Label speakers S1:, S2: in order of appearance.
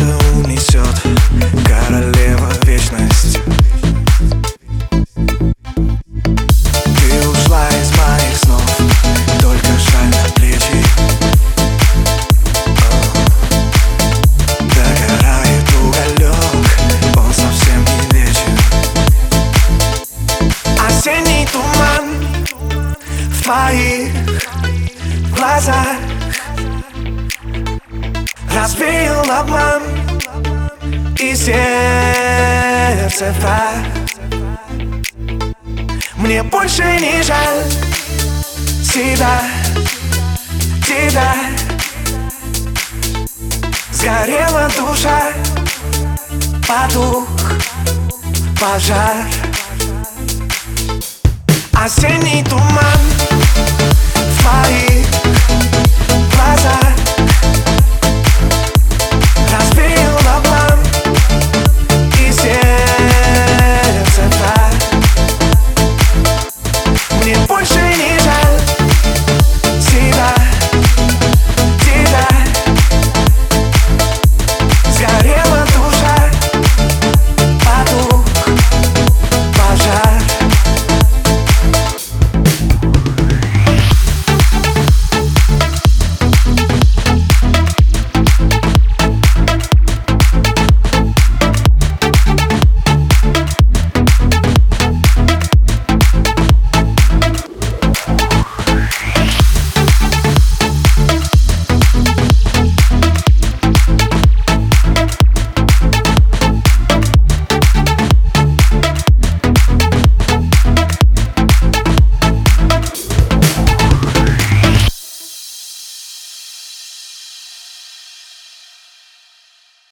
S1: унесет королева вечности. Ты ушла из моих снов, только шаль на плечи. Догорает уголек, он совсем не вечен. Осенний туман в твоих глазах развеял обман, и сердце враг. Мне больше не жаль себя, тебя. Сгорела душа, потух пожар. Осенний туман в твоих